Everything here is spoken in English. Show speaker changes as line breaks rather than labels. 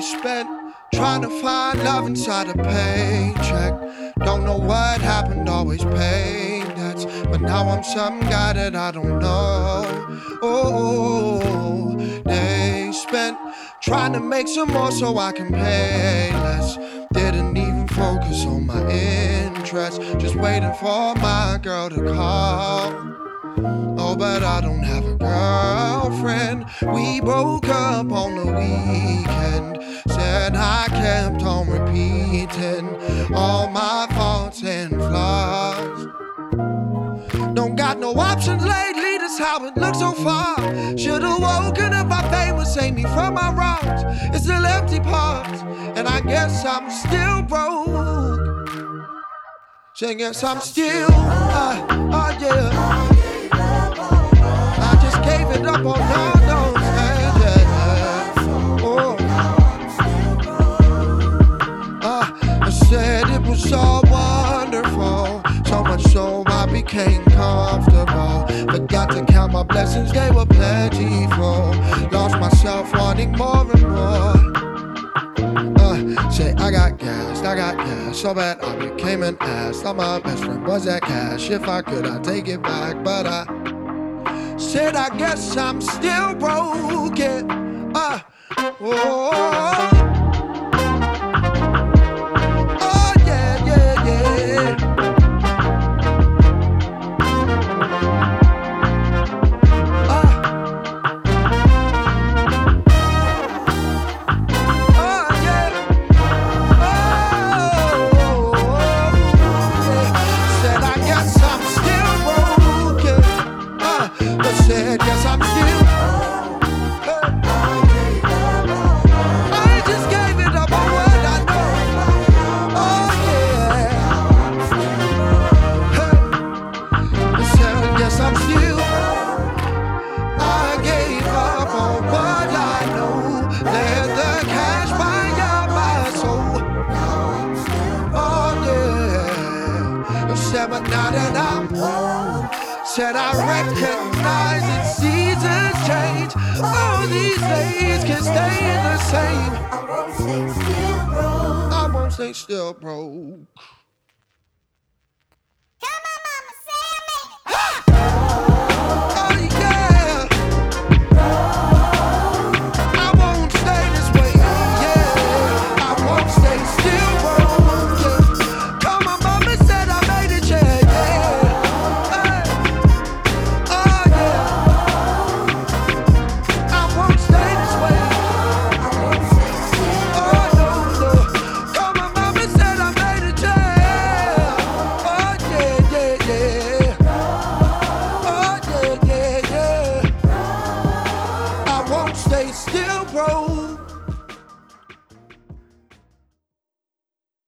spent trying to find love inside a paycheck. Don't know what happened, always paying debts. But now I'm some guy that I don't know. Oh, they spent trying to make some more so I can pay less. Didn't even focus on my interests, just waiting for my girl to call. Oh, but I don't have a girlfriend. We broke up on the weekend. Said I kept on repeating all my faults and flaws. Don't got no options lately, that's how it looks so far. Should've woken up, my fame would save me from my wrongs. It's still empty parts, and I guess I'm still broke. So I guess I'm still, yeah. I just gave it up on all those things, yeah. Oh. I said it was so wonderful, so much so I became comfortable. Forgot to count my blessings, they were plentiful. Lost myself wanting more and more. Say I got gas, so bad I became an ass. Thought my best friend was that cash. If I could, I'd take it back, but I said I guess I'm still broken. Oh, yeah, yeah, yeah. Said I guess I'm still broken. Said yes, I'm still. I just gave it up on what I know. Oh yeah. Said yes, I'm still. I gave up on what I know. Let the cash buy out my soul. Oh yeah. Said but now that I'm old. Said I recognize that seasons change. All these days can stay the same. I won't stay still, bro. Oh yeah. I won't stay this way. Yeah. I won't stay still, bro. Yeah. Come on, mama said I made it, yeah. Stay still, bro.